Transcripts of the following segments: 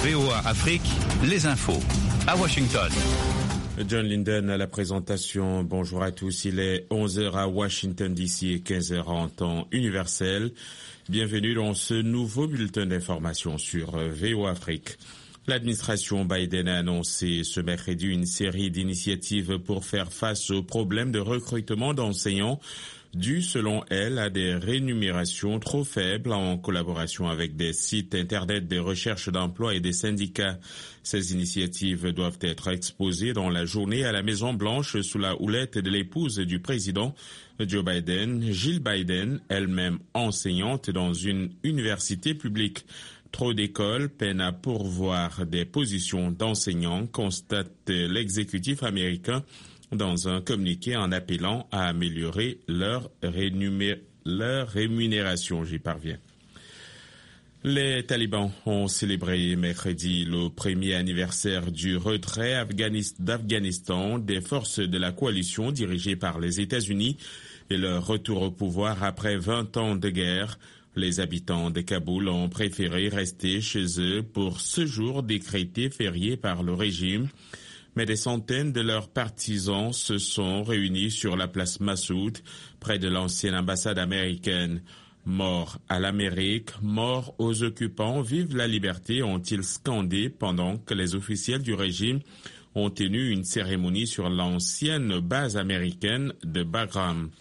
VOA Afrique, les infos à Washington. John Linden à la présentation. Bonjour à tous. Il est 11h à Washington DC et 15h en temps universel. Bienvenue dans ce nouveau bulletin d'information sur VOA Afrique. L'administration Biden a annoncé ce mercredi une série d'initiatives pour faire face aux problèmes de recrutement d'enseignants dû, selon elle, à des rémunérations trop faibles en collaboration avec des sites Internet de recherche d'emploi et des syndicats. Ces initiatives doivent être exposées dans la journée à la Maison-Blanche sous la houlette de l'épouse du président Joe Biden, Jill Biden, elle-même enseignante dans une université publique. Trop d'écoles peinent à pourvoir des positions d'enseignants, constate l'exécutif américain dans un communiqué en appelant à améliorer leur rémunération. J'y parviens. Les talibans ont célébré mercredi le premier anniversaire du retrait d'Afghanistan des forces de la coalition dirigées par les États-Unis et leur retour au pouvoir après 20 ans de guerre. Les habitants de Kaboul ont préféré rester chez eux pour ce jour décrété férié par le régime. Mais des centaines de leurs partisans se sont réunis sur la place Massoud, près de l'ancienne ambassade américaine. Mort à l'Amérique, mort aux occupants, vive la liberté, ont-ils scandé pendant que les officiels du régime ont tenu une cérémonie sur l'ancienne base américaine de Bagram.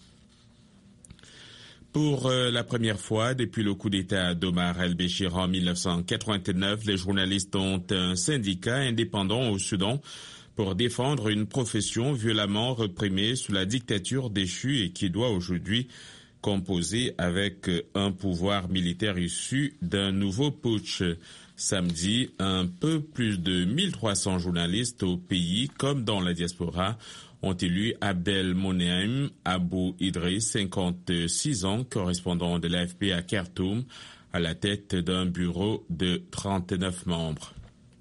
Pour la première fois depuis le coup d'État d'Omar el-Béchir en 1989, les journalistes ont un syndicat indépendant au Soudan pour défendre une profession violemment reprimée sous la dictature déchue et qui doit aujourd'hui composer avec un pouvoir militaire issu d'un nouveau putsch. Samedi, un peu plus de 1300 journalistes au pays comme dans la diaspora ont élu Abdel Moneim Abou Idriss, 56 ans, correspondant de l'AFP à Khartoum, à la tête d'un bureau de 39 membres.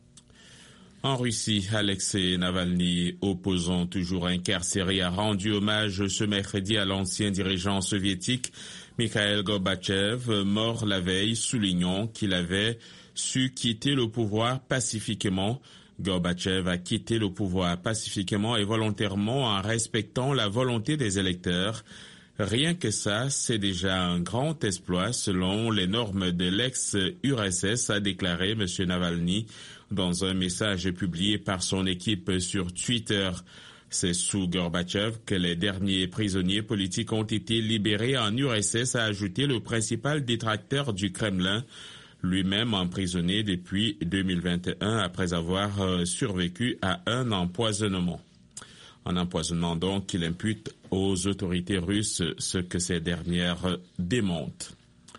En Russie, Alexei Navalny, opposant toujours incarcéré, a rendu hommage ce mercredi à l'ancien dirigeant soviétique Mikhail Gorbatchev, mort la veille, soulignant qu'il avait su quitter le pouvoir pacifiquement. Gorbatchev a quitté le pouvoir pacifiquement et volontairement en respectant la volonté des électeurs. Rien que ça, c'est déjà un grand exploit selon les normes de l'ex-URSS, a déclaré M. Navalny dans un message publié par son équipe sur Twitter. C'est sous Gorbatchev que les derniers prisonniers politiques ont été libérés en URSS, a ajouté le principal détracteur du Kremlin, lui-même emprisonné depuis 2021 après avoir survécu à un empoisonnement. Un empoisonnement donc qu'il impute aux autorités russes, ce que ces dernières démentent.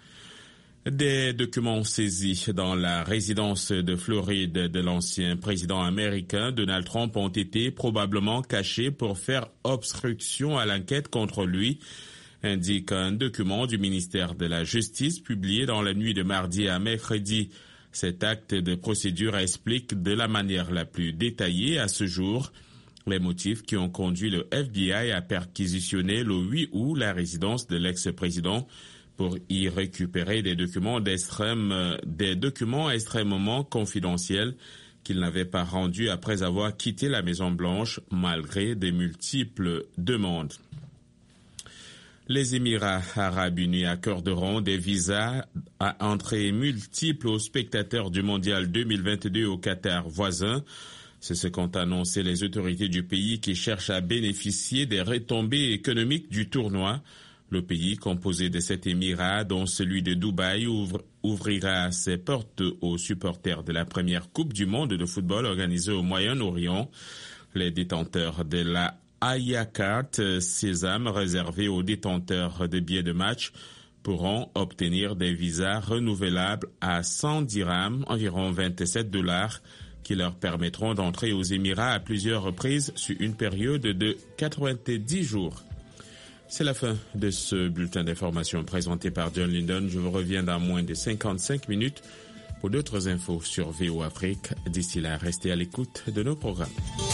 Des documents saisis dans la résidence de Floride de l'ancien président américain Donald Trump ont été probablement cachés pour faire obstruction à l'enquête contre lui, indique un document du ministère de la Justice publié dans la nuit de mardi à mercredi. Cet acte de procédure explique de la manière la plus détaillée à ce jour les motifs qui ont conduit le FBI à perquisitionner le 8 août la résidence de l'ex-président pour y récupérer des documents extrêmement confidentiels qu'il n'avait pas rendus après avoir quitté la Maison-Blanche malgré de multiples demandes. Les Émirats arabes unis accorderont des visas à entrée multiples aux spectateurs du Mondial 2022 au Qatar voisin. C'est ce qu'ont annoncé les autorités du pays qui cherchent à bénéficier des retombées économiques du tournoi. Le pays, composé de 7 Émirats, dont celui de Dubaï, ouvrira ses portes aux supporters de la première Coupe du monde de football organisée au Moyen-Orient. Les détenteurs de la Aya Card Sésame réservée aux détenteurs de billets de match pourront obtenir des visas renouvelables à 100 dirhams, environ $27, qui leur permettront d'entrer aux Émirats à plusieurs reprises sur une période de 90 jours. C'est la fin de ce bulletin d'information présenté par John Linden. Je vous reviens dans moins de 55 minutes pour d'autres infos sur VOA Afrique. D'ici là, restez à l'écoute de nos programmes.